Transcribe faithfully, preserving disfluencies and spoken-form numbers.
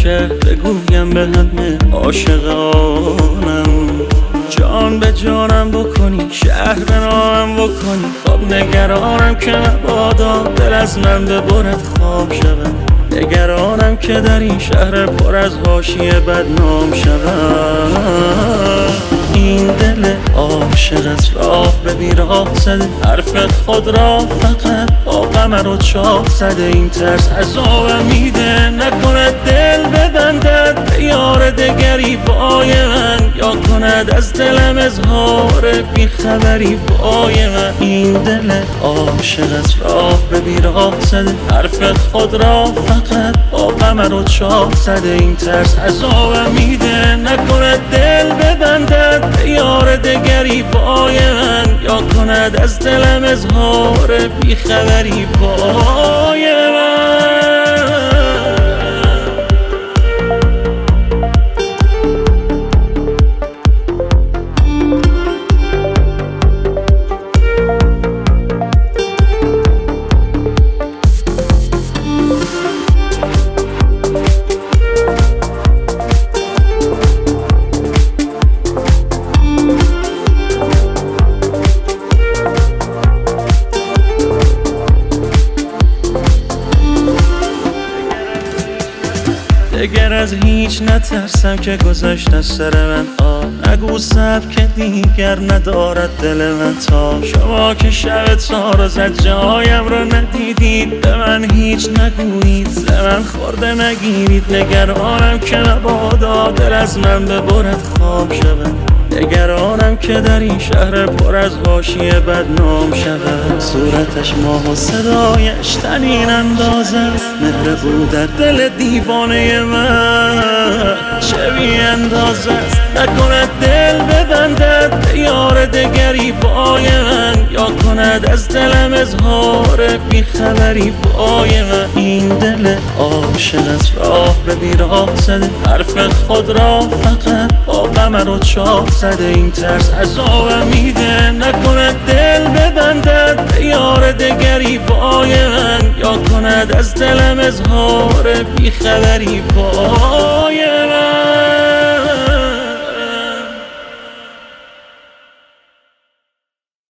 میشه بگویم به همه عاشقانم، جان به جانم بکنی، شهر به نامم بکنی. خب نگرانم که مبادا دل از من ببرد خواب شدم، نگرانم که در این شهر پر از حاشیه بدنام شدم. این دل عاشق از راه به بیراه زده، حرف خود را فقط با قمر و چاه زده. این ترس عذابم میده نکنه دل ببندد به یار دگری وای من، یا کند از دلم اظهار بیخبری وای من. این دل عاشق از راه به بیراه زده، حرف خود را فقط با قمر و چاه زده. این ترس عذابم میده نکنه دل ببندد به یار دگری وای من، یا کند از دلم اظهار بیخبری وای من. دگر از هیچ نترسم که گذشت از سر من. آه نگو سبک دیگر ندارد دل من. تا شما که شب تارو زد جایم رو ندیدید، به من هیچ نگویید، ز من خورده نگیرید. نگرانم که مبادا دل از من ببرد خواب شود، نگرانم که در این شهر پر از حاشیه بدنام شود. صورتش ماه و صدایش تنین انداز است، مهر بود در دل دیوانه من چه بی انداز است. نکند دل ببندد به یار دگری وای من، یا کند از دلم اظهار بیخبری وای من. این دل عاشق از راه به بیراه زده، حرف خود را فقط با قمر و چاه زده. این ترس عذابم میده نکنه دل ببندد به یار دگری وای من، یا کند از دلم اظهار بیخبری وای من.